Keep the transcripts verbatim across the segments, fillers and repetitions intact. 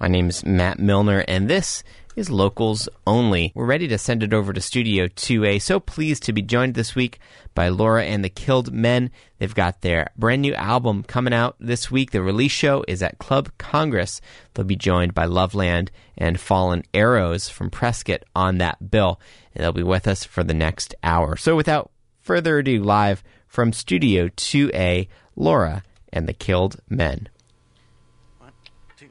My name is Matt Milner, and this is Locals Only. We're ready to send it over to Studio two A. So pleased to be joined this week by Laura and the Killed Men. They've got their brand new album coming out this week. The release show is at Club Congress. They'll be joined by Loveland and Fallen Arrows from Prescott on that bill. And they'll be with us for the next hour. So without further ado, live from Studio two A, Laura and the Killed Men. One, two.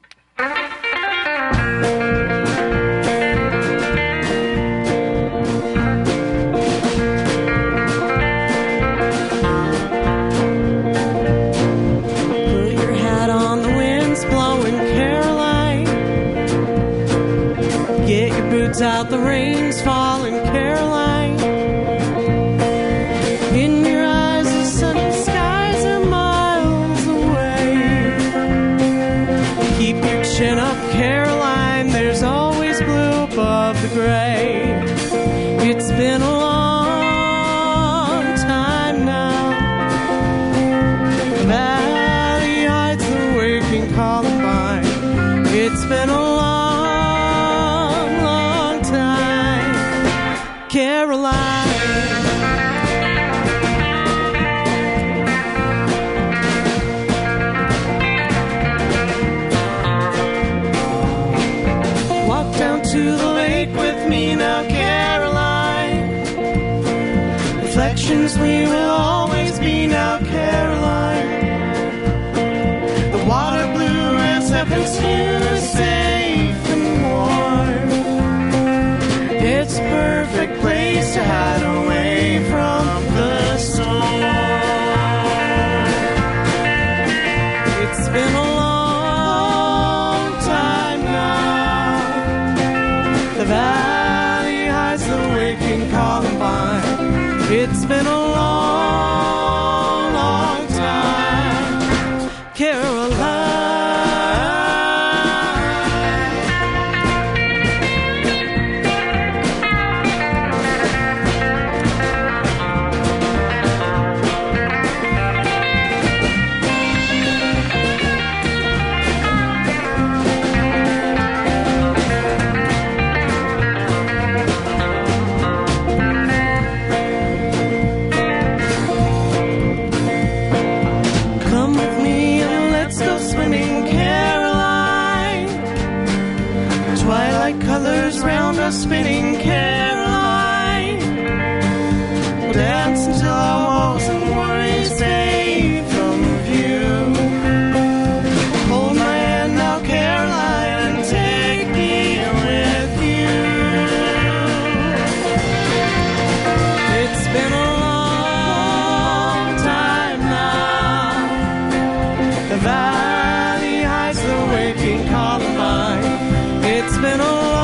Out the rain's falling, Caroline. In your eyes, the sunny skies are miles away. Keep your chin up, Caroline. There's always blue above the gray. It's been a long time now. The valley hides the waking Columbine. It's been a long Caroline. Walk down to the lake with me now, Caroline. Reflections we will always be now, Caroline. The water blue as heaven's view is safe and warm. It's a perfect place to hide away from the storm. It's been a long time now. The valley hides the waking Columbine. It's been a long, long time, Caroline. Spinning, Caroline. We'll dance until our woes and worries fade from view. Hold my hand now, Caroline, and take me with you. It's been a long time now. The valley hides the waking Columbine. It's been a long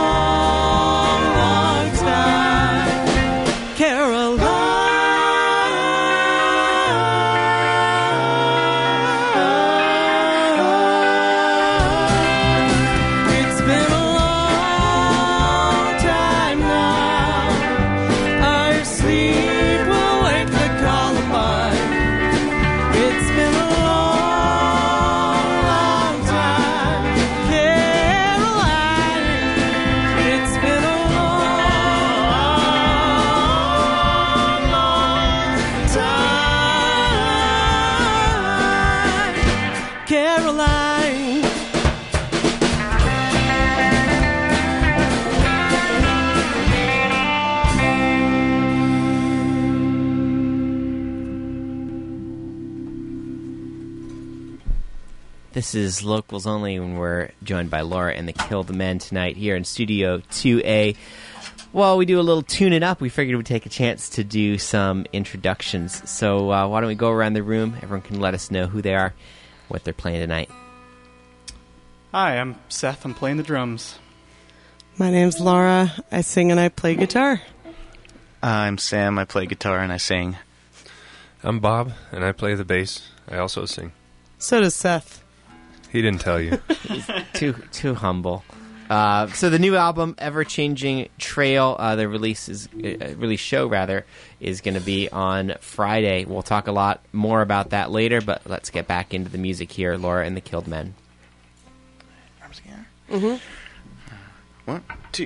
This is Locals Only, when we're joined by Laura and the Killed Men tonight here in Studio two A. While we do a little tune it up, we figured we'd take a chance to do some introductions. So uh, why don't we go around the room? Everyone can let us know who they are, what they're playing tonight. Hi, I'm Seth. I'm playing the drums. My name's Laura. I sing and I play guitar. I'm Sam. I play guitar and I sing. I'm Bob, and I play the bass. I also sing. So does Seth. He didn't tell you. He's too too humble. Uh, so the new album, Ever Changing Trail, uh, the release is uh, release show rather is going to be on Friday. We'll talk a lot more about that later, but let's get back into the music here. Laura and the Killed Men. arms again. Mm-hmm. One, two.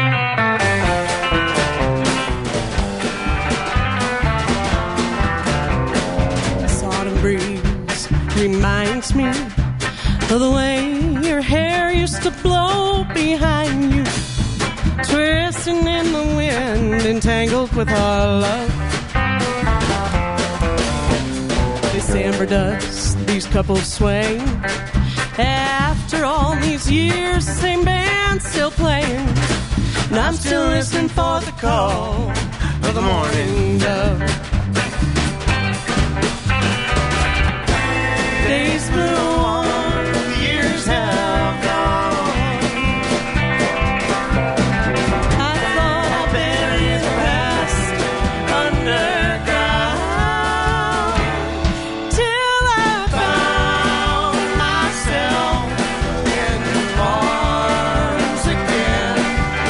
Autumn breeze reminds me of the way your hair used to blow behind you, twisting in the wind, entangled with our love. December dust, these couples sway. After all these years, the same band still playing, and I'm still listening for the call of the morning dove. Days flew on, the years have gone. I thought I buried the past underground, till I found myself in your arms again.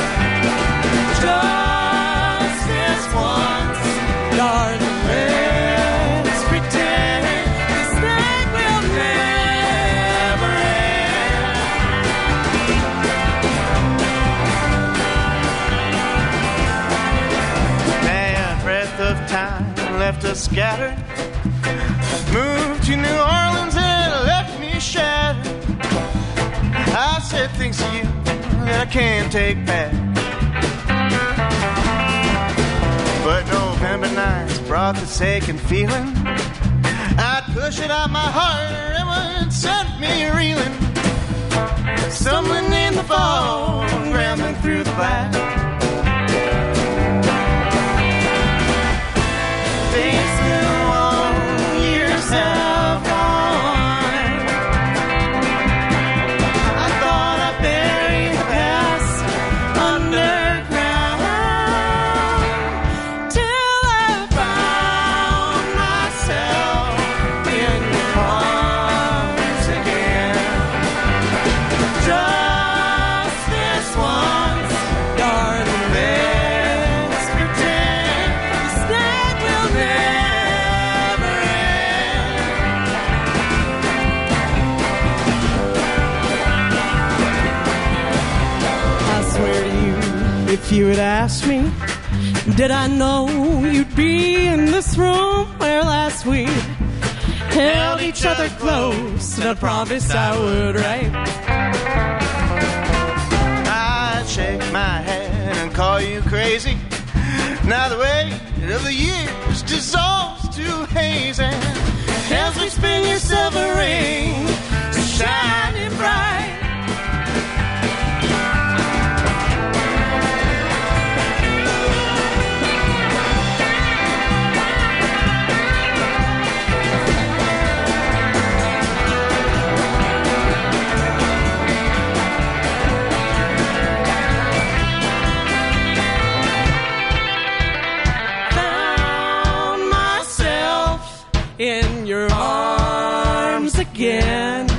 Just this once, darling, let's pretend this night will never end. Bad breath of time left us scattered. Moved to New Orleans and left me shattered. I said things to you that I can't take back. But November nights brought this aching feeling. I'd push it out my heart or it would send me reeling. Stumbling in the fall, rambling through the black. Days flew on, years have gone. I thought I buried the past underground, till I found myself in your arms again. Just this once, darling, let's pretend this night will never end. I swear to you, if you had asked me, did I know you'd be in this room where last we held each other close, and I promised I would, right? I'd shake my head and call you crazy. Now the weight of the years dissolves to haze, and as we spin your silver ring, shining bright. Found myself in your arms again.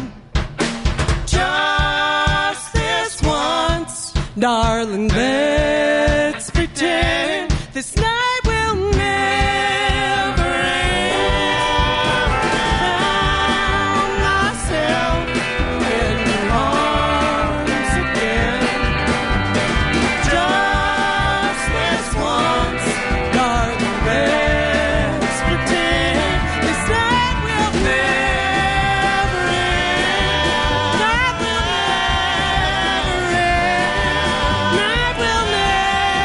Just this once, darling, let's pretend this night will never end. Found myself in your arms again. Just this once, darling, let's pretend this night will never end. Night will never end. Night will never end.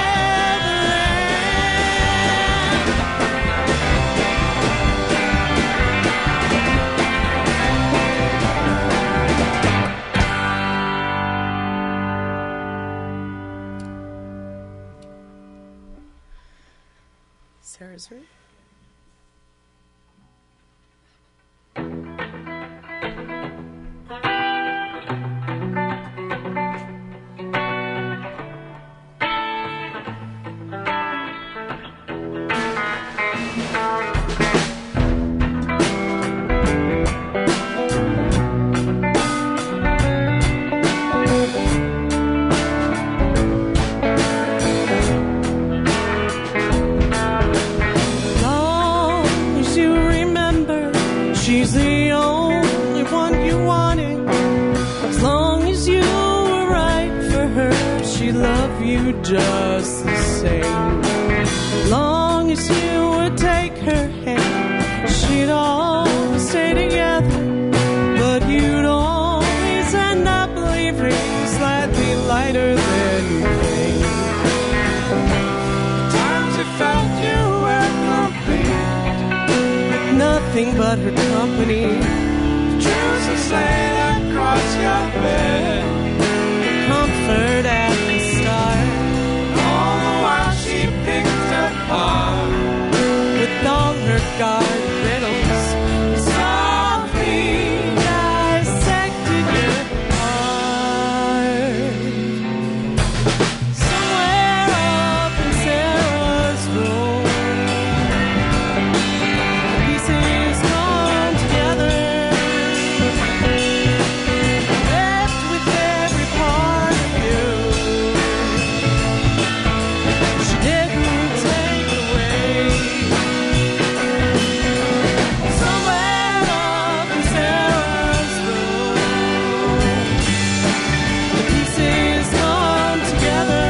Sarah's room. love you just the same. Long as you would take her hand, she'd always stay together. But you'd always end up leaving slightly lighter than you came. Times you felt you were complete, with nothing but her company. Choose to slay across your bed, comfort at the start. All the while she picked apart, with all her guard riddles, softly dissected your heart. Somewhere up in Sarah's room, pieces gone together, left with every part of you. She didn't take away. Somewhere up in Sarah's room, the pieces gone together,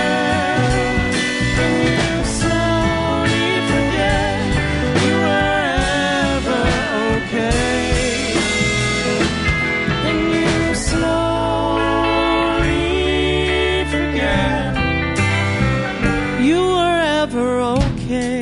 and you slowly forget you were ever okay. And you slowly forget you were ever okay.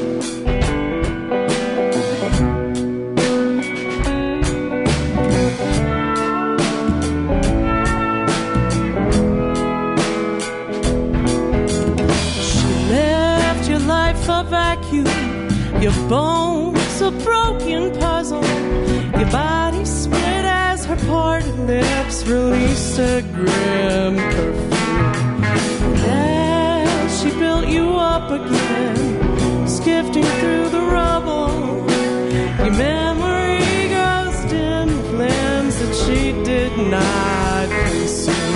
She left your life a vacuum, your bones a broken puzzle, your body split as her parted lips released a grim perfume. As she built you up again, skifting through the rubble, your memory goes dim, flames that she did not consume.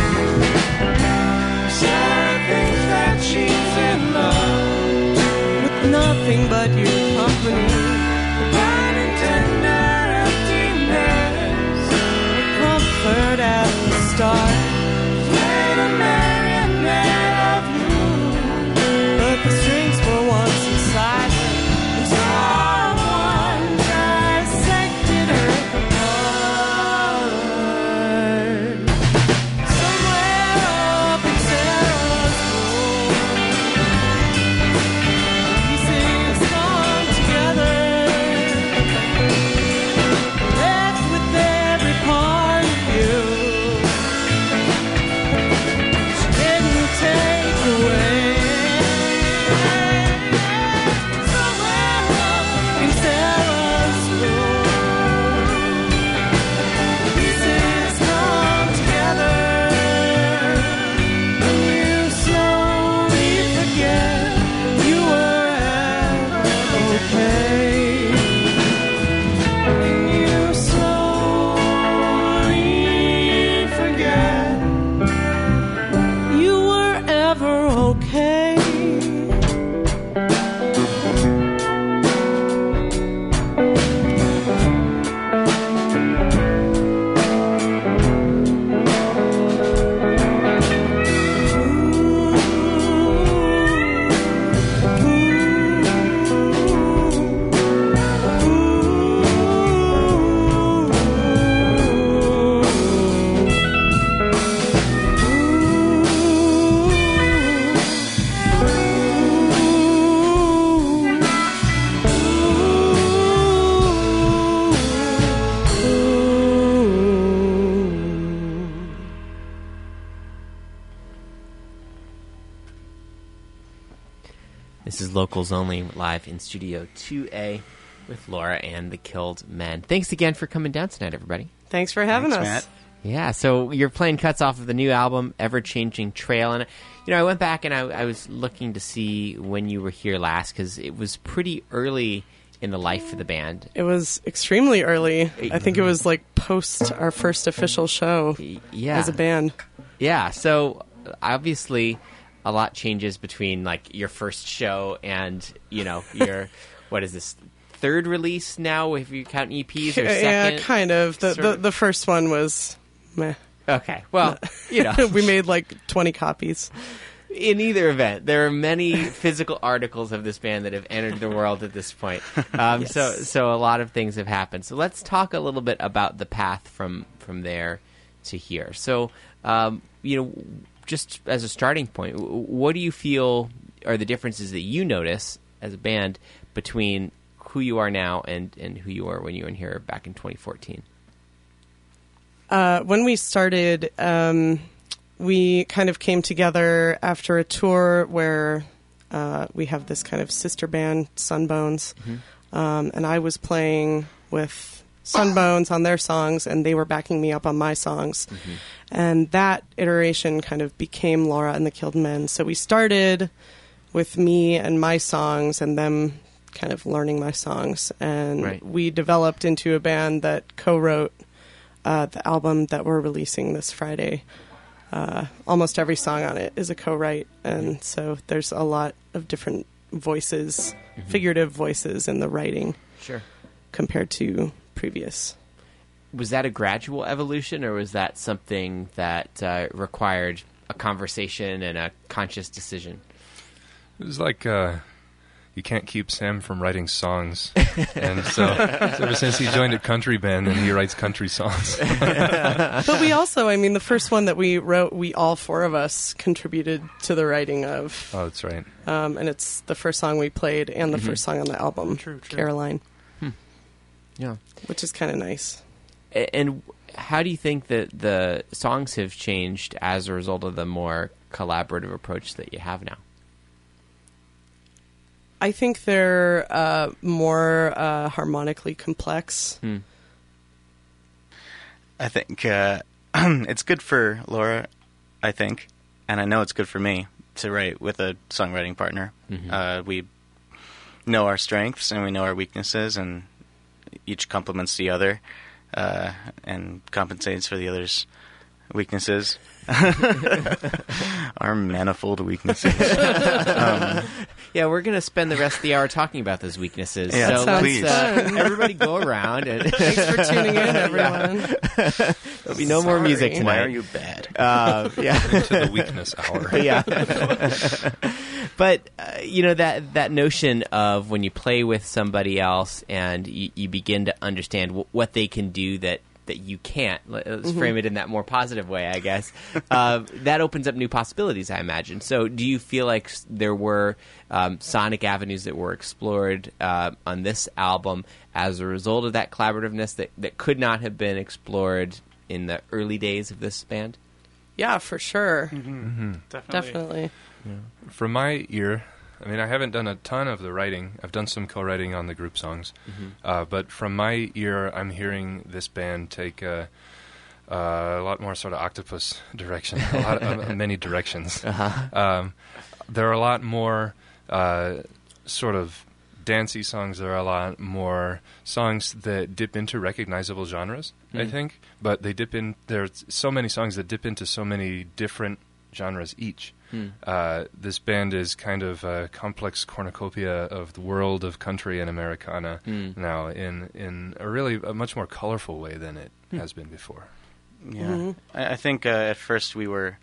Sarah thinks that she's in love with nothing but your company. Burning tender emptiness, comfort at the start. Played a marionette of you, but the strings were once inside her, and someone dissected her apart. Somewhere up in Sarah's room, pieces gone together, left with every part of you. She didn't take away. Somewhere up in Sarah's room, pieces come together, and you slowly forget you were ever okay. And you slowly forget you were ever okay. This is Locals Only, live in Studio two A with Laura and the Killed Men. Thanks again for coming down tonight, everybody. Thanks for having Thanks, us. Matt. Yeah, so you're playing cuts off of the new album, Ever Changing Trail. And, you know, I went back and I, I was looking to see when you were here last, because it was pretty early in the life of the band. It was extremely early. I think it was like post our first official show Yeah. as a band. Yeah, so obviously a lot changes between, like, your first show and, you know, your, what is this, third release now, if you count E Ps, or second? Yeah, kind of. The, Sort the of. the first one was meh. Okay. Well, you know. We made like twenty copies. In either event, there are many physical articles of this band that have entered the world at this point. Um, Yes. So, so a lot of things have happened. So let's talk a little bit about the path from from there to here. So, um, you know, just as a starting point, w- what do you feel are the differences that you notice as a band between who you are now and, and who you were when you were in here back in twenty fourteen? Uh, when we started, um, we kind of came together after a tour where uh, we have this kind of sister band, Sunbones, Mm-hmm. um, and I was playing with Sunbones on their songs, and they were backing me up on my songs. Mm-hmm. And that iteration kind of became Laura and the Killed Men. So we started with me and my songs, and them kind of learning my songs, and Right. we developed into a band that co-wrote uh, the album that we're releasing this Friday. Uh, almost every song on it is a co-write, and so there's a lot of different voices, Mm-hmm. figurative voices in the writing Sure. compared to previous. Was that a gradual evolution, or was that something that uh, required a conversation and a conscious decision? It was like uh, you can't keep Sam from writing songs, and so, so ever since he joined a country band, then he writes country songs. But we also, I mean, the first one that we wrote, we all four of us contributed to the writing of, Oh, that's right. um, and it's the first song we played and the first song on the album, True, true. Caroline, Yeah. which is kind of nice. A- And how do you think that the songs have changed as a result of the more collaborative approach that you have now? I think they're uh, more uh, harmonically complex. Hmm. I think uh, it's good for Laura, I think, and I know it's good for me to write with a songwriting partner. Mhm. Uh, we know our strengths and we know our weaknesses, and each complements the other uh, and compensates for the other's weaknesses. Our manifold weaknesses. um, Yeah, we're going to spend the rest of the hour talking about those weaknesses. Yeah, so sounds please. let's uh, fun. everybody go around. And Thanks for tuning in, everyone. There'll be no more Sorry. music tonight. why are you bad? Uh, yeah. To the weakness hour. yeah. But uh, you know that that notion of when you play with somebody else and you, you begin to understand w- what they can do that, that you can't. Let's Mm-hmm. frame it in that more positive way, I guess. uh, that opens up new possibilities, I imagine. So, do you feel like s- there were um, sonic avenues that were explored uh, on this album as a result of that collaborativeness that, that could not have been explored in the early days of this band? Yeah, for sure. Definitely. Definitely. From my ear, I mean, I haven't done a ton of the writing. I've done some co-writing on the group songs. Uh, but from my ear, I'm hearing this band take a, uh, a lot more sort of octopus direction, a lot of, uh, many directions. Um, there are a lot more uh, sort of dancey songs. There are a lot more songs that dip into recognizable genres, I Mm. think. But they dip in, there's so many songs that dip into so many different genres each. Hmm. Uh, this band is kind of a complex cornucopia of the world of country and Americana Hmm. now in, in a really a much more colorful way than it has been before. Yeah, Mhm. I, I think uh, at first we were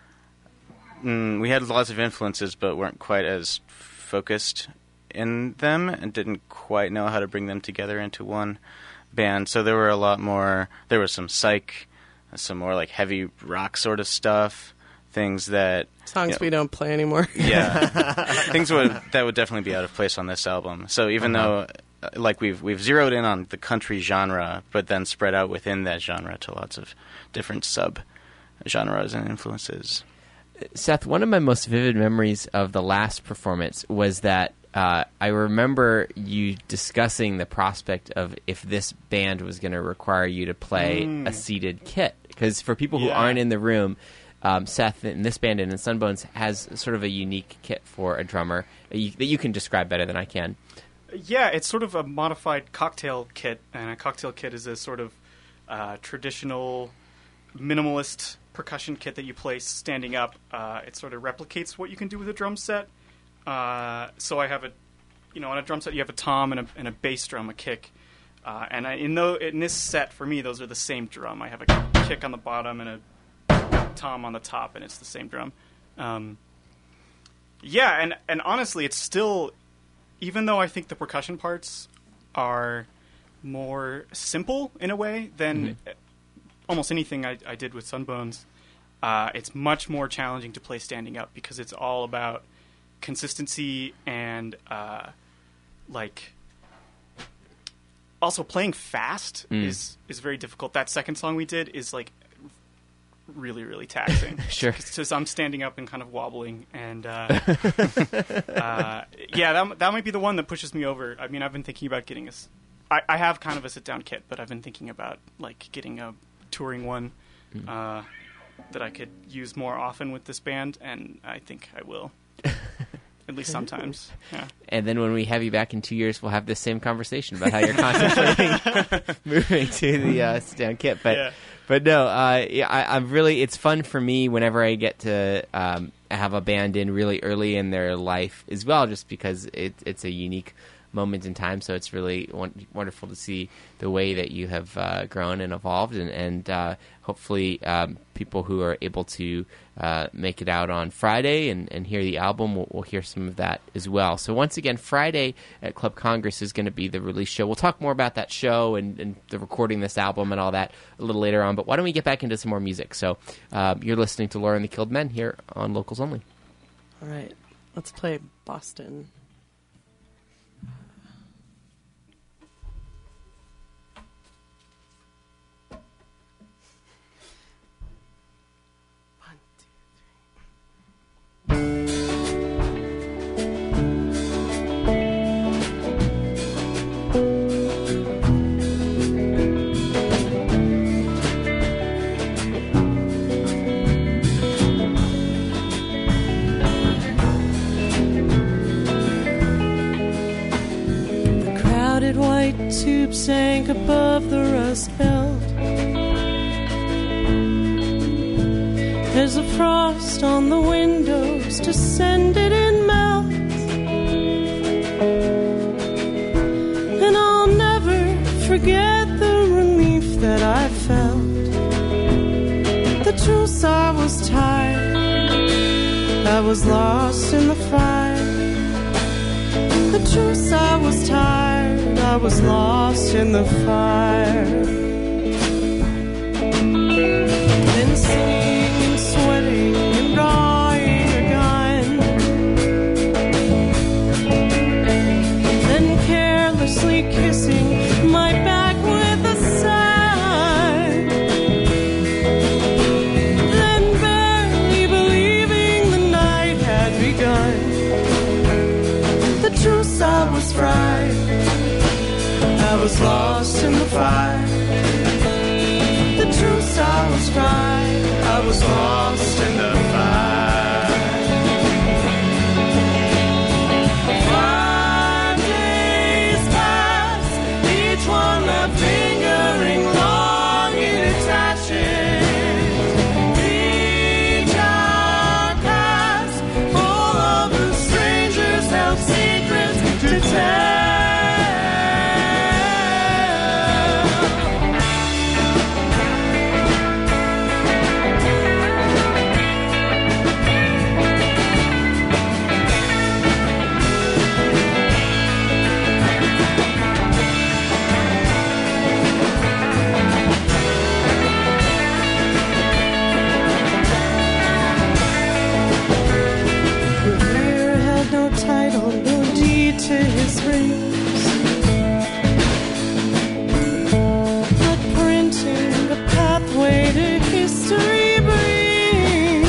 mm, we had lots of influences, but weren't quite as focused in them, and didn't quite know how to bring them together into one band. So there were a lot more. There was some psych, some more like heavy rock sort of stuff, things that Songs Yeah. we don't play anymore. yeah, things would that would definitely be out of place on this album. So even Uh-huh. though, uh, like we've we've zeroed in on the country genre, but then spread out within that genre to lots of different sub genres and influences. Seth, one of my most vivid memories of the last performance was that uh, I remember you discussing the prospect of if this band was going to require you to play Mm. a seated kit. Because for people who Yeah. aren't in the room, um, Seth in this band and in Sunbones has sort of a unique kit for a drummer that you, that you can describe better than I can. Yeah, it's sort of a modified cocktail kit, and a cocktail kit is a sort of uh, traditional minimalist percussion kit that you play standing up. Uh, it sort of replicates what you can do with a drum set. Uh, so I have a, you know, on a drum set you have a tom and a, and a bass drum, a kick, uh, and I, in, tho- in this set for me those are the same drum. I have a kick on the bottom and a tom on the top, and it's the same drum. Um, yeah, and, and honestly, it's still, even though I think the percussion parts are more simple in a way than mm-hmm. almost anything I, I did with Sunbones, uh, it's much more challenging to play standing up because it's all about consistency and uh, like also playing fast mm. is is very difficult. That second song we did is like really really taxing. Sure, because I'm standing up and kind of wobbling, and uh, uh, yeah, that that might be the one that pushes me over. I mean, I've been thinking about getting a. I, I have kind of a sit down kit, but I've been thinking about like getting a touring one mm. uh, that I could use more often with this band, and I think I will. At least sometimes. Yeah. And then when we have you back in two years, we'll have this same conversation about how you're contemplating moving to the uh, sit-down kit. But, yeah. but no, uh, yeah, I, I'm really. It's fun for me whenever I get to um, have a band in really early in their life as well, just because it, it's a unique moment in time. So it's really won- wonderful to see the way that you have uh, grown and evolved, and, and uh, hopefully um, people who are able to uh, make it out on Friday and, and hear the album will, will hear some of that as well. So once again, Friday at Club Congress is going to be the release show. We'll talk more about that show and, and the recording this album and all that a little later on, but why don't we get back into some more music? So uh, you're listening to Laura and the Killed Men here on Locals Only. All right, let's play Boston. White tube sank above the Rust Belt. There's a frost on the windows, descended in melt. And I'll never forget the relief that I felt. The truth, I was tired, I was lost in the fire. The truth, I was tired, I was lost in the fire. Then singing and sweating and drawing a gun, then carelessly kissing my back with a sigh, then barely believing the night had begun. The truth, I was fried, I was lost in the fire. The truth, I was fried, I was lost in the fire. Five days passed, each one left lingering long in its ashes. Each hour passed, full of the strangers held secrets to tell. To his rings, but printing a pathway to history brings.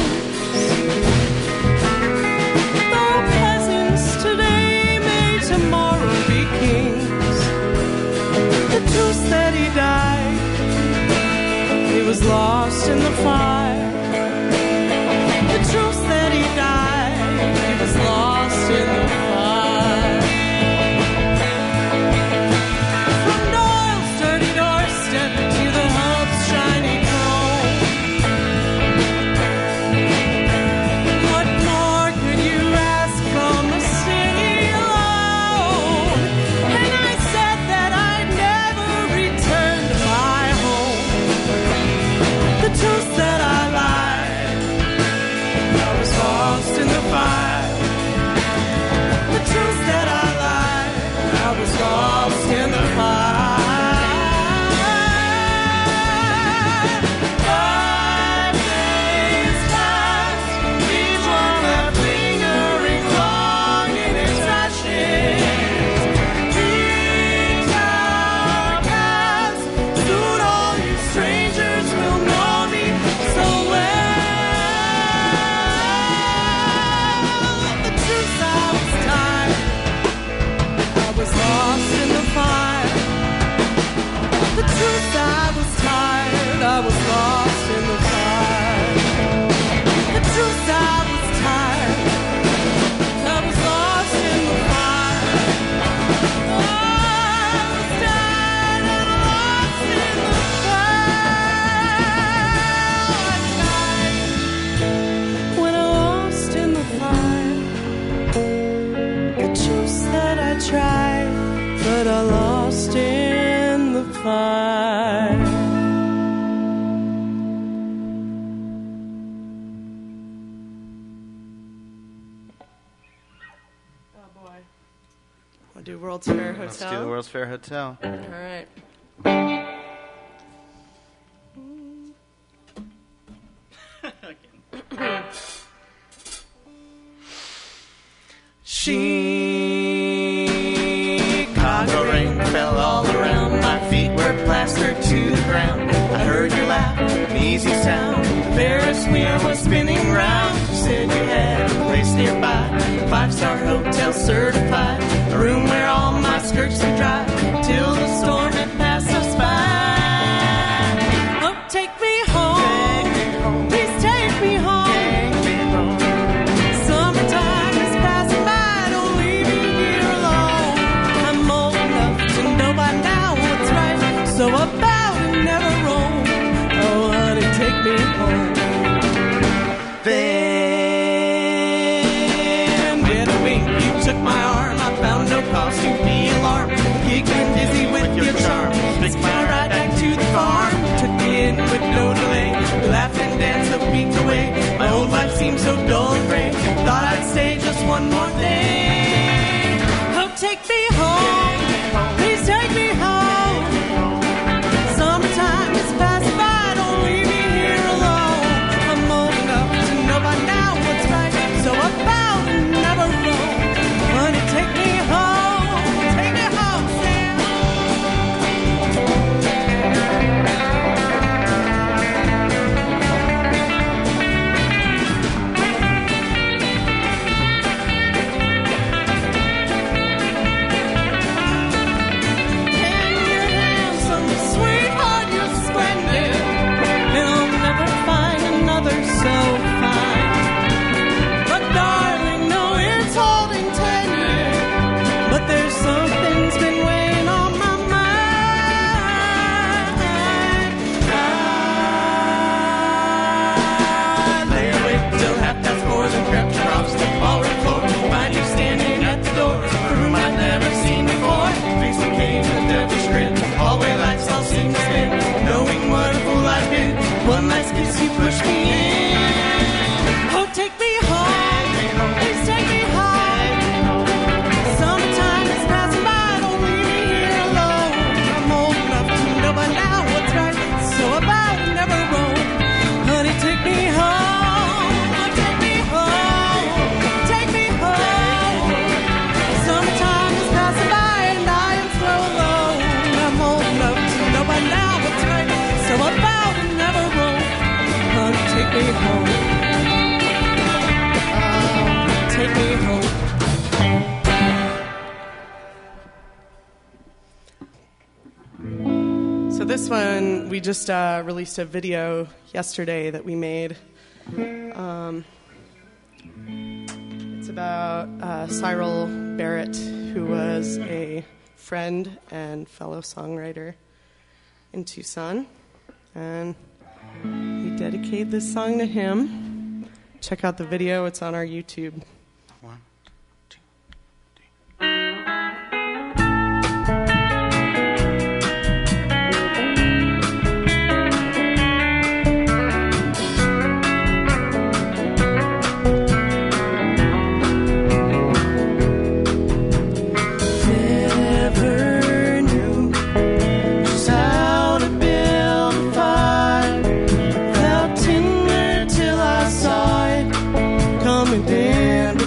Though peasants today may tomorrow be kings, the truth that he died, he was lost in the fire. The truth that he died, he was lost in the fire. That I fire. Oh boy. We'll do World's Fair Hotel. Let's do the World's Fair Hotel. All right. Chicago rain fell all around. My feet were plastered to the ground. I heard your laugh, an easy sound. The Ferris wheel was spinning round. You said you had a place nearby, a five-star hotel certified, a room where all my skirts would dry till the storm had passed us by. Oh, take me home. Please take me home. Summertime is passing by. Don't leave me here alone. I'm old enough to know by now what's right. So about and never roam. Oh, honey, take me home. Then, with a wink, you took my arm. I found no cause to be alarmed. Giggling dizzy with your charm. Took my ride back to the farm. Took me in with no delay. We laughed and danced a week away. My old life seemed so dull and gray. Thought I'd stay just one more day. Oh, take me home. Please take me home. Summertime is passing by. Don't leave me here alone. I'm old enough to know by now what's right. So about and never roam. Honey, take me home. Take me home, Sam. And you're handsome, sweetheart, you're splendid. And I'll never find another so fine. But darling, no, it's holding tender. But there's something's been weighing on my mind. I lay awake till half past four, then crept across the ballroom floor. Find you standing at the door, a room I'd never seen before. Face became a devilish grin. Hallway lights all seem to spin. Knowing what a fool I've been. One last kiss, you push me in. Oh, take me home. Please take me home. Summertime is passing by. Don't leave me here alone. I'm old enough to know by now what's right. So about and never roam. Honey, take me home. Oh, take me home. Take me home. Summertime is passing by and I am so alone. I'm old enough to know by now what's right. So about and never roam. Honey, take me home. Oh, take me home. So this one, we just uh, released a video yesterday that we made. Um, it's about uh, Cyril Barrett, who was a friend and fellow songwriter in Tucson. And we dedicate this song to him. Check out the video. It's on our YouTube. One, two, three. Never knew just how to build a fire. Felt tender till I saw it coming down.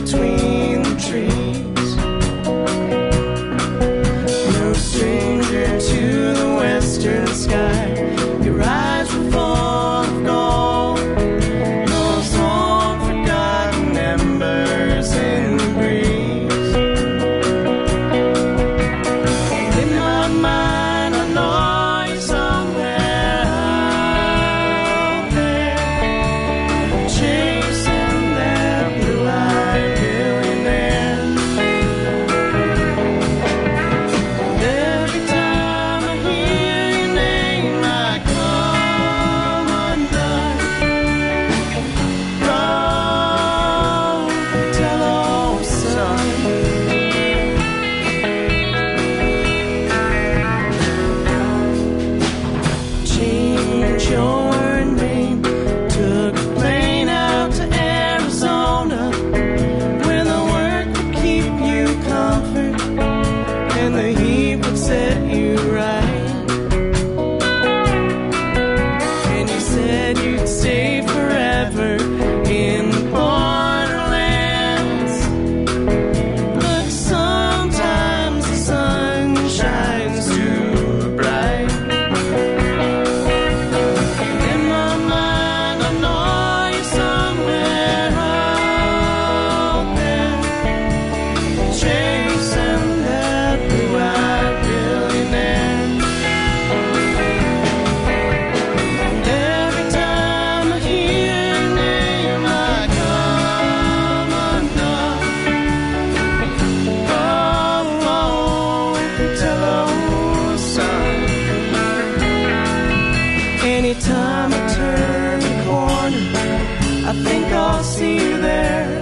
think I'll see you there.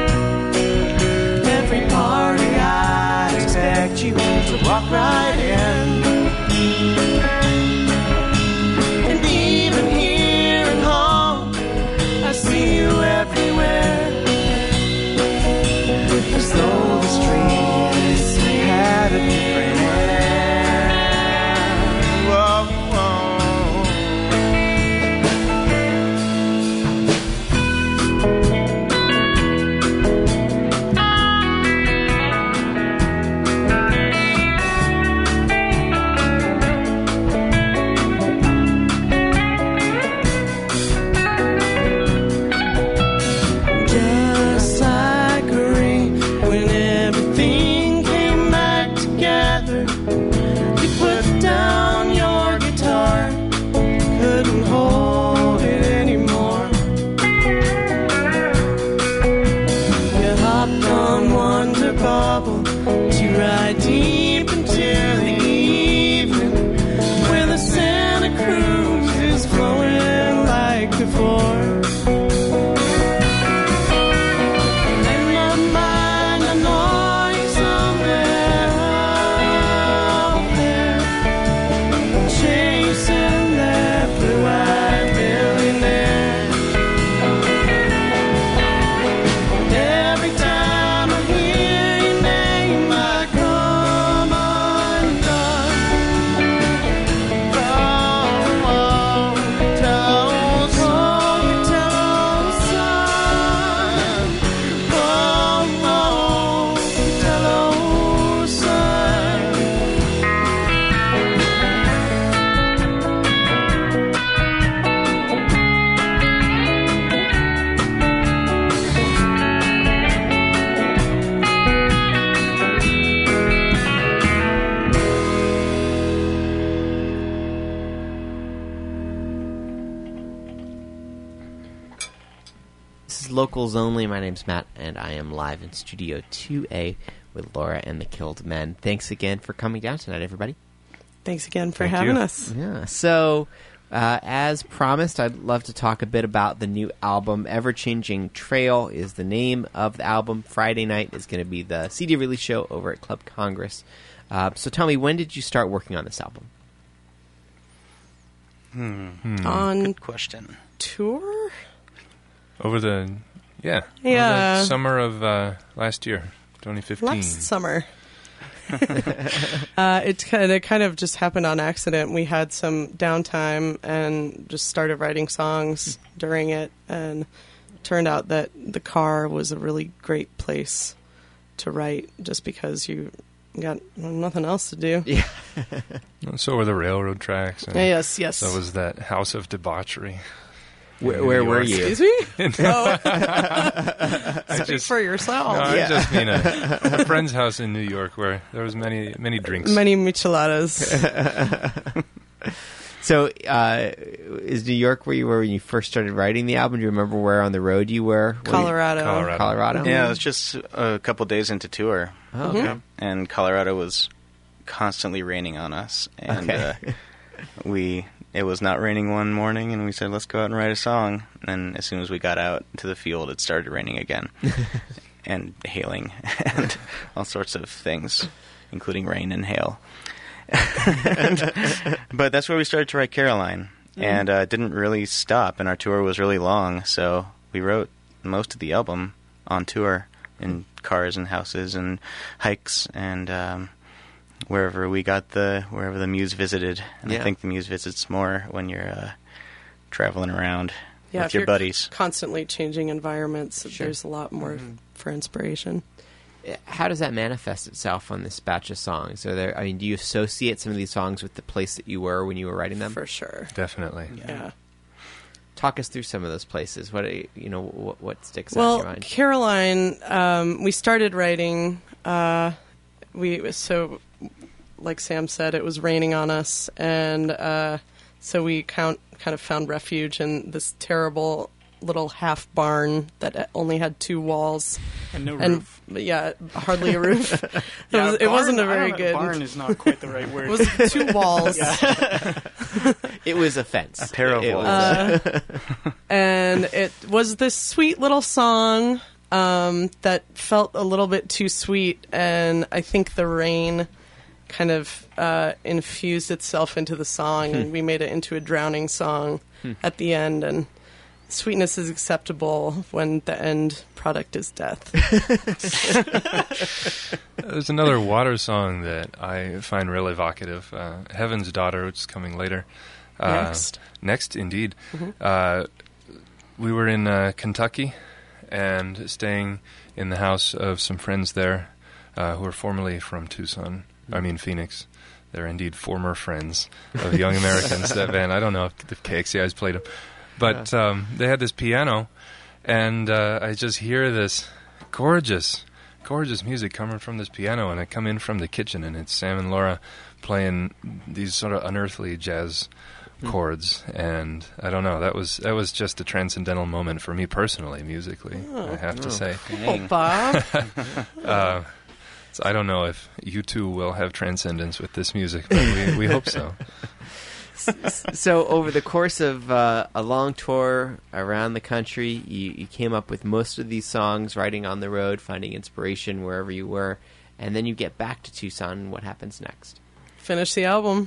Every party I expect you to walk right in. And even here at home, I see you everywhere. As though the streets had a different end. Whoa, whoa. Just like a ring, when everything came back together, you put down your guitar, couldn't hold it anymore. You hopped on Wonder Bubble to ride deep into the evening, where the Santa Cruz is flowing like before. In my mind, I know you're somewhere out there, chasing that blue-eyed billionaire. And every time I hear your name, I come undone. Oh, oh, tell old son, tell old son. Oh, oh, tell old son. This is Locals Only. My name's Matt, and I am live in Studio two A with Laura and the Killed Men. Thanks again for coming down tonight, everybody. Thanks again for Thank having you. us. Yeah, so uh, as promised, I'd love to talk a bit about the new album. Ever Changing Trail is the name of the album. Friday night is going to be the C D release show over at Club Congress. Uh, so tell me, when did you start working on this album? On Good question. tour? Over the, yeah, over Yeah. the summer of uh, last year, twenty fifteen. Last summer. uh, it kind of kind of just happened on accident. We had some downtime and just started writing songs during it, and it turned out that the car was a really great place to write, just because you got nothing else to do. Yeah. So were the railroad tracks. And Yes, yes. So was that House of Debauchery. Where, in where New were York. you? Excuse me? Oh, I speak just, for yourself. no, Yeah. I just mean a, a friend's house in New York where there was many many drinks. Many micheladas. So, uh, is New York where you were when you first started writing the album? Do you remember where on the road you were? Were you- Colorado. Colorado. Colorado? Yeah, it was just a couple days into tour, Oh, okay. and Colorado was constantly raining on us. And Okay. uh, we it was not raining one morning, and we said, let's go out and write a song. And as soon as we got out to the field, it started raining again, and hailing, and all sorts of things, including rain and hail. And- but that's where we started to write Caroline, and uh, it didn't really stop, and our tour was really long, so we wrote most of the album on tour in cars and houses and hikes and um, wherever we got the wherever the muse visited. And Yeah. I think the muse visits more when you're uh, traveling around Yeah, with if your you're buddies. constantly changing environments, Sure. there's a lot more for inspiration. How does that manifest itself on this batch of songs? Are there? I mean, do you associate some of these songs with the place that you were when you were writing them? For sure. Definitely. Yeah. Talk us through some of those places. What you know? What, what sticks out Well, in your mind? Caroline, um, we started writing. Uh, we so, like Sam said, it was raining on us, and uh, so we count, kind of found refuge in this terrible little half barn that only had two walls. And no And roof. yeah, hardly a roof. it, Yeah, was, it barn- wasn't a I very don't know, good. Barn is not quite the right word. It was two walls. It was a fence. A pair of It walls. was- Uh, and it was this sweet little song um, that felt a little bit too sweet, and I think the rain kind of uh, infused itself into the song, and we made it into a drowning song at the end, and sweetness is acceptable when the end product is death. There's another water song that I find real evocative, uh, Heaven's Daughter, which is coming later. Uh, Next. Next, indeed. Uh, we were in uh, Kentucky and staying in the house of some friends there uh, who are formerly from Tucson, I mean Phoenix. They're indeed former friends of Young Americans, that band. I don't know if the K X C I's played them. But um, they had this piano, and uh, I just hear this gorgeous, gorgeous music coming from this piano, and I come in from the kitchen, and it's Sam and Laura playing these sort of unearthly jazz chords, and I don't know, that was that was just a transcendental moment for me personally, musically, I have to say. Oh, Bob. Uh, so I don't know if you two will have transcendence with this music, but we, we hope so. So over the course of uh, a long tour around the country, you, you came up with most of these songs, writing on the road, finding inspiration wherever you were, and then you get back to Tucson. What happens next? Finish the album.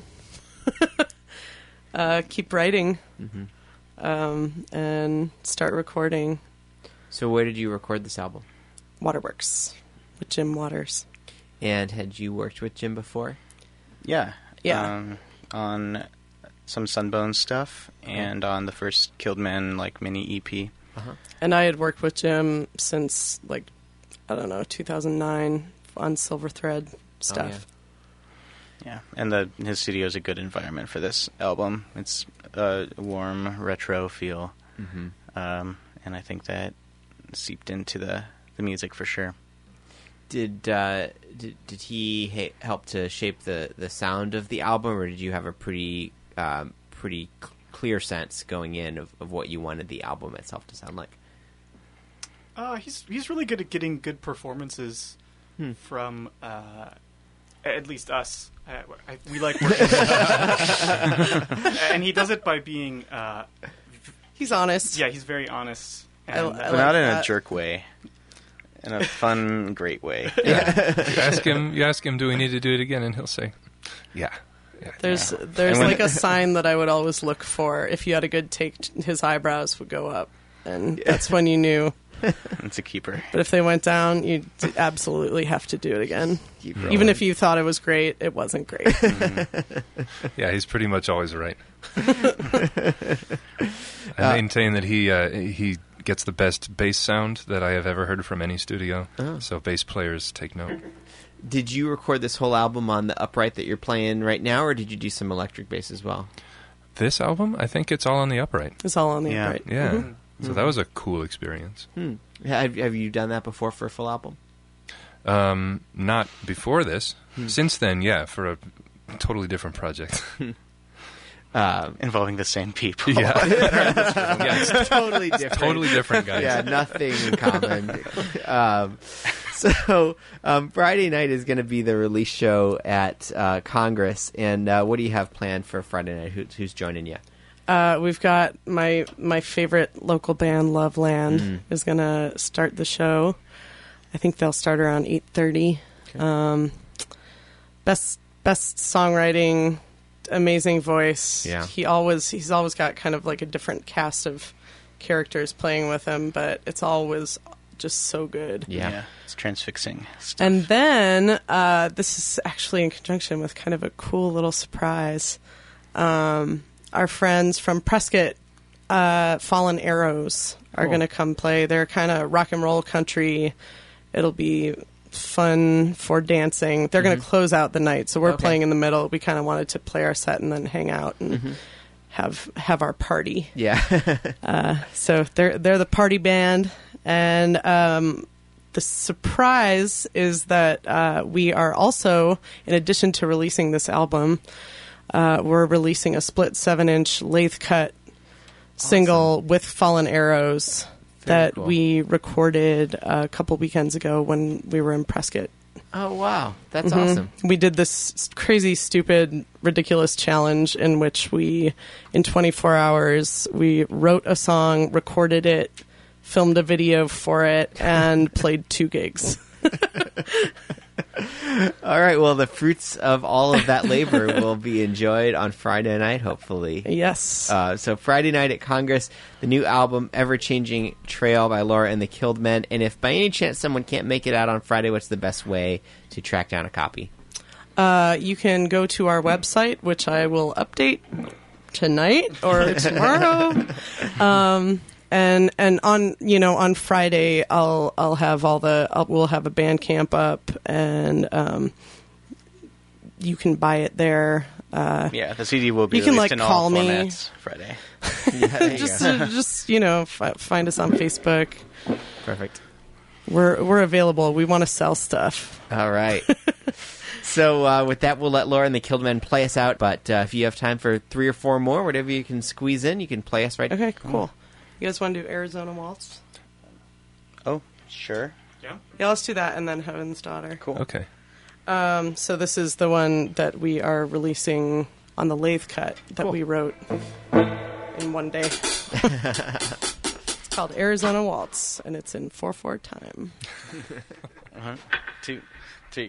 uh, keep writing. Mm-hmm. Um, and start recording. So where did you record this album? Waterworks with Jim Waters. And had you worked with Jim before? Yeah. Yeah. Um, on some Sunbone stuff and on the first Killed Men like mini E P. Uh-huh. And I had worked with Jim since, like, I don't know, two thousand nine on Silver Thread stuff. Yeah, and the his studio is a good environment for this album. It's a warm retro feel, Mm-hmm. um, and I think that seeped into the, the music for sure. Did uh, did did he ha- help to shape the, the sound of the album, or did you have a pretty um, pretty c- clear sense going in of, of what you wanted the album itself to sound like? Uh, he's he's really good at getting good performances Hmm. from uh, at least us. Uh, I, we like working, with him. And he does it by being uh, He's honest. yeah, he's very honest. And, I- I uh, But like not in that. a jerk way. In a fun, great way. You ask him, you ask him, do we need to do it again? And he'll say, yeah. yeah. There's there's And when- like a sign that I would always look for. If you had a good take, his eyebrows would go up, and that's when you knew. It's a keeper. But if they went down, you absolutely have to do it again. Keep Even rolling. if you thought it was great, it wasn't great. Yeah, he's pretty much always right. I maintain that he uh, he gets the best bass sound that I have ever heard from any studio. Oh. So bass players take note. Did you record this whole album on the upright that you're playing right now, or did you do some electric bass as well? This album, I think it's all on the upright. It's all on the Yeah. upright. Yeah. Mhm. So that was a cool experience. Hmm. Have, have you done that before for a full album? Um, not before this. Hmm. Since then, yeah, for a totally different project. Um, Involving the same people. yeah. yeah, it's totally different. totally different, guys. Yeah, nothing in common. um, so um, Friday night is going to be the release show at uh, Congress, and uh, what do you have planned for Friday night? Who, who's joining you? Uh, we've got my my favorite local band, Loveland, Mm. is going to start the show. I think they'll start around eight thirty. Um, best best songwriting, amazing voice. Yeah. He always he's always got kind of like a different cast of characters playing with him, but it's always just so good. Yeah. It's transfixing. And then uh, this is actually in conjunction with kind of a cool little surprise. Um, our friends from Prescott, uh, Fallen Arrows, are Cool. going to come play. They're kind of rock and roll country. It'll be fun for dancing. They're going to close out the night, so we're Okay. playing in the middle. We kind of wanted to play our set and then hang out and have have our party. Yeah. Uh, so they're they're the party band, and um, the surprise is that uh, we are also, in addition to releasing this album, uh, we're releasing a split seven inch lathe cut single with Fallen Arrows Very that cool. we recorded a couple weekends ago when we were in Prescott. Oh, wow. That's Mhm. awesome. We did this crazy, stupid, ridiculous challenge in which we, in twenty-four hours, we wrote a song, recorded it, filmed a video for it, and played two gigs. All right. Well, the fruits of all of that labor will be enjoyed on Friday night, hopefully. Yes. Uh, so Friday night at Congress, the new album Ever Changing Trail by Laura and the Killed Men. And if by any chance someone can't make it out on Friday, what's the best way to track down a copy? Uh, you can go to our website, which I will update tonight or tomorrow. um, and and on you know on Friday, I'll I'll have all the I'll, we'll have a Bandcamp up, and um, you can buy it there. Uh, Yeah, the C D will be You can, released like, in all call me. formats Friday. Yeah, there you just go. uh, just you know f- find us on Facebook. Perfect. We're we're available. We want to sell stuff. All right. So uh, with that, we'll let Laura and the Killed Men play us out. But uh, if you have time for three or four more, whatever you can squeeze in, you can play us right. Okay, cool. You guys want to do Arizona Waltz? Oh, sure. Yeah. Yeah, let's do that, and then Heaven's Daughter. Cool. Okay. Um, so this is the one that we are releasing on the lathe cut that Cool. we wrote in one day. It's called Arizona Waltz, and it's in four four time. Uh-huh. Two, three.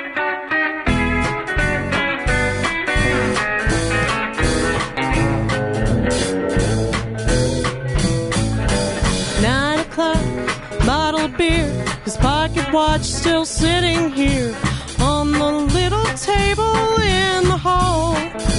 Nine o'clock, bottle of beer, his pocket watch still sitting here on the little table in the hall.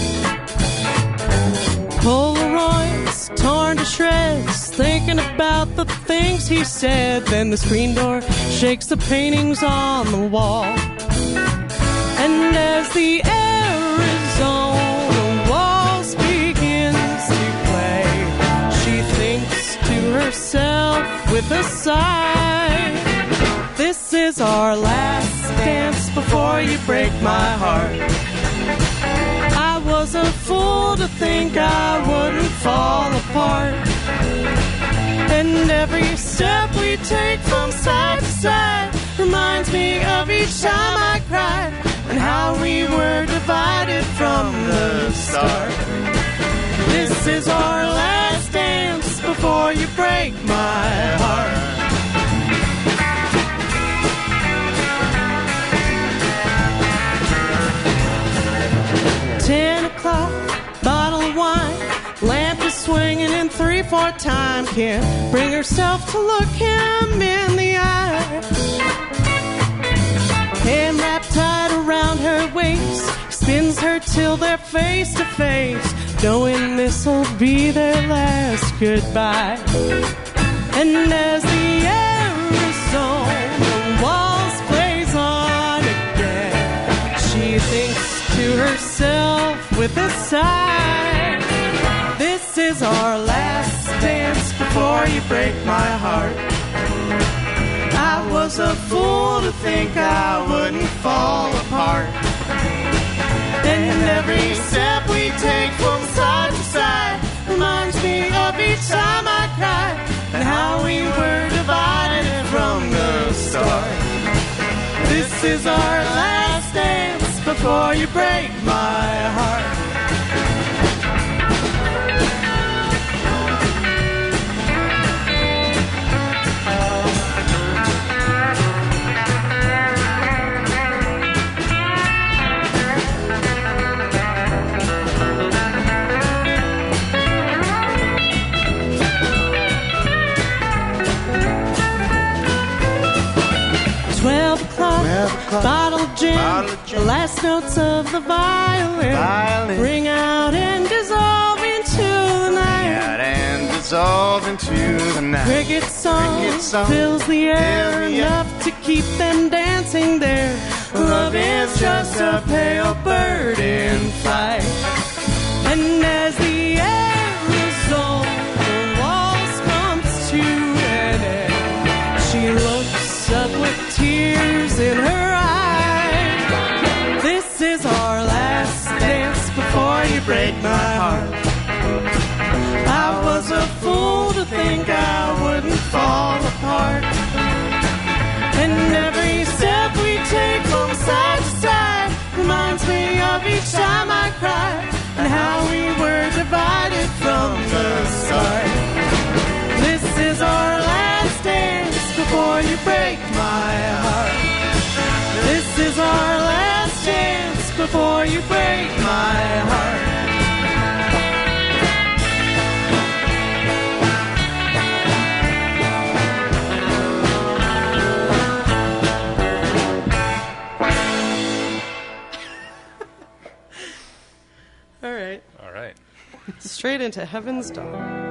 Polaroids torn to shreds, thinking about the things he said. Then the screen door shakes the paintings on the wall. And as the Arizona Waltz begins to play, she thinks to herself with a sigh, this is our last dance before you break my heart. I was a fool to think I wouldn't fall apart. And every step we take from side to side reminds me of each time I cried, and how we were divided from the start. This is our last dance before you break my heart. Ten o'clock, bottle of wine, lamp is swinging in three four time. Can't bring herself to look him in the eye. Hand wrapped tight around her waist, spins her till they're face to face, knowing this'll be their last goodbye. And as the Arizona Waltz plays on again, she thinks to herself with a sigh, this is our last dance before you break my heart. I was a fool to think I wouldn't fall apart. And every step we take from side to side reminds me of each time I cried, and how we were divided from the start. This is our last dance before you break my heart. Twelve o'clock, bottle of gin, Bottle of gin. the last notes of the violin, Violin. ring out and dissolve into the night. Out and dissolve into the night. Cricket song, Cricket song fills the air fills the air. enough to keep them dancing there. Love is just a pale bird in flight. And as the Arizona Waltz comes to an end, she looks up with tears in her eyes. This is our last dance before you break my heart. I was a you break my heart. This is our last chance before you break my heart. All right. All right. Straight into Heaven's Door.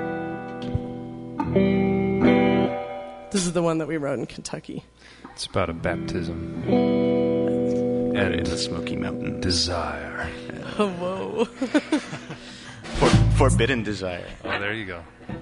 This is the one that we wrote in Kentucky. It's about a baptism. And it's a Smoky Mountain. Desire. Oh, whoa. For, forbidden desire. Oh, there you go.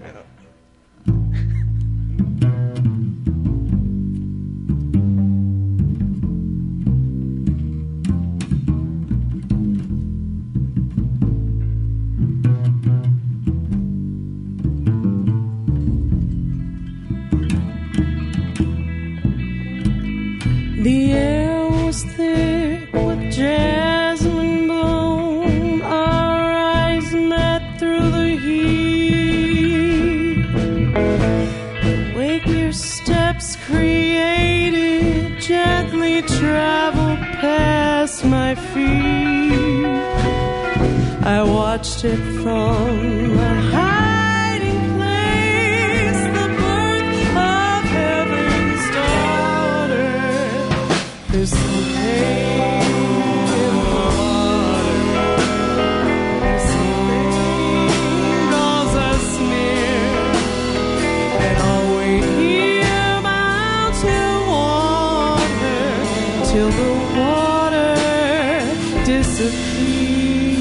The air was thick with jasmine bloom. Our eyes met through the heat. Wake your steps created, gently travel past my feet. I watched it from a hiding place, the birth of heaven's daughter. There's something in the water. There's something draws us near. And I'll wait here bound to water till the water disappears.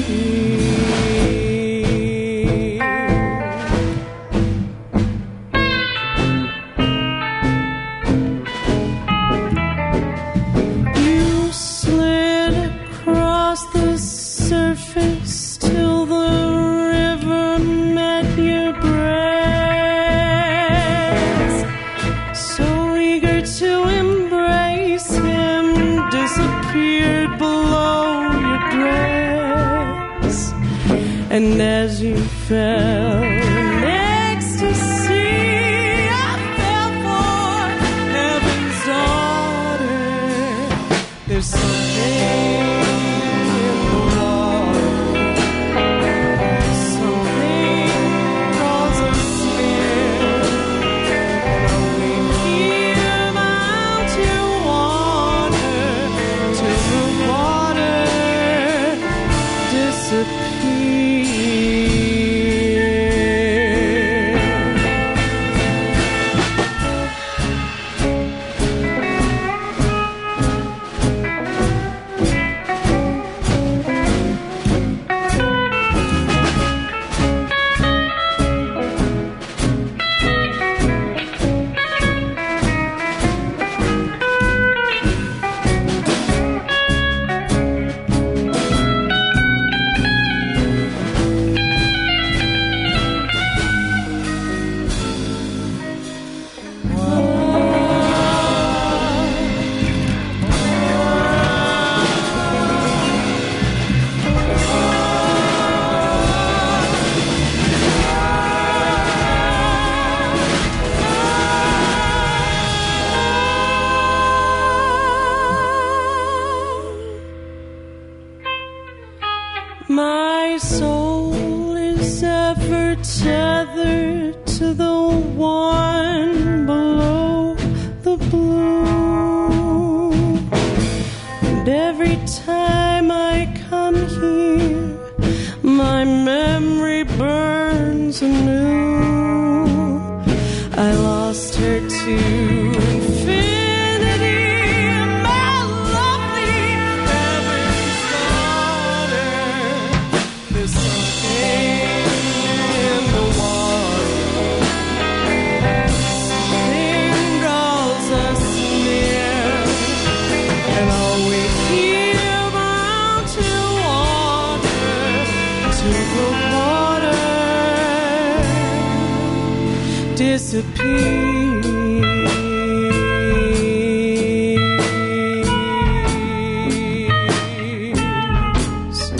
You slid across the surface till the river met your breast. So eager to embrace him, disappeared below your dress. And as you fell in ecstasy, I fell for heaven's daughter. There's something in the water. Something draws us near. And I'll wait here bound to water till the water disappears. My soul is ever tethered to the one below the blue. And every time I come here, my memory burns anew. I lost her to infinity, my lovely heaven's daughter. There's something in the water. Something draws us near. And I'll wait here bound to water till the water disappears.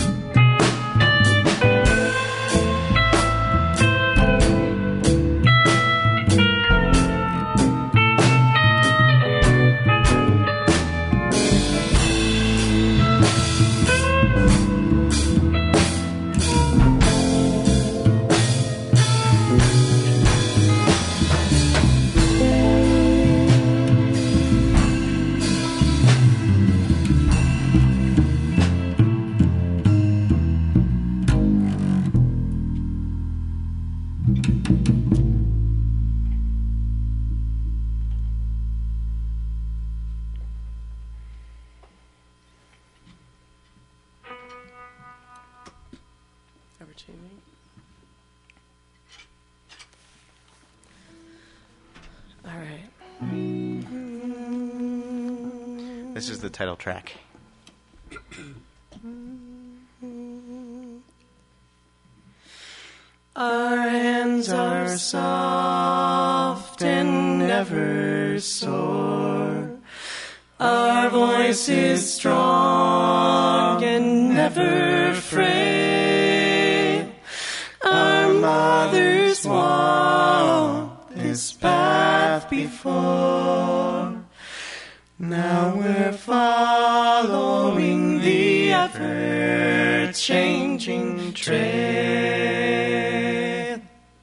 Jamie. All right. This is the title track. Our hands are soft and never sore. Our voice is strong and never frail. Our mothers walked this path before. Now we're following the ever-changing trail.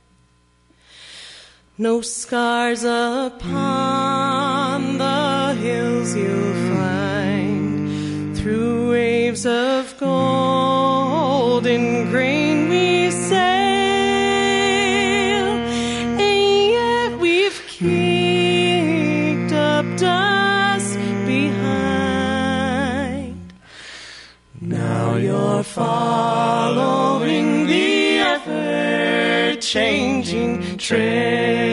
No scars upon the hills you'll find. Through waves of golden grain we sail, and yet we've kicked up dust behind. Now you're following the ever-changing trail.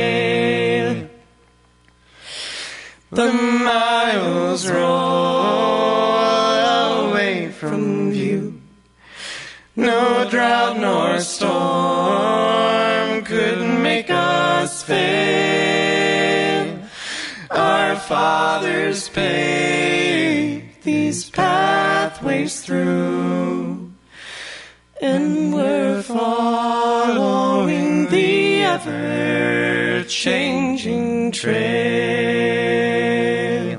The miles roll away from view. No drought nor storm could make us fail. Our fathers paved these pathways through, and we're following the ever-changing trail.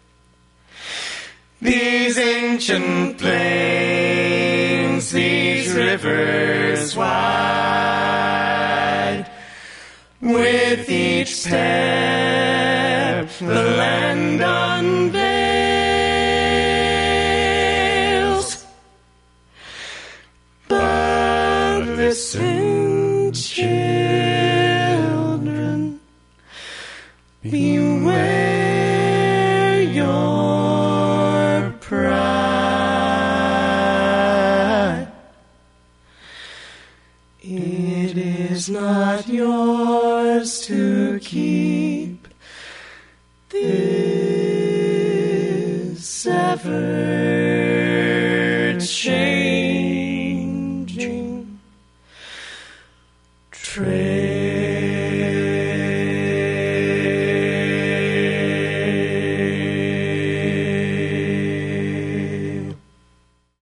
These ancient plains, these rivers wide, with each step the land unveils. But listen, children, beware your pride. It is not yours to keep this ever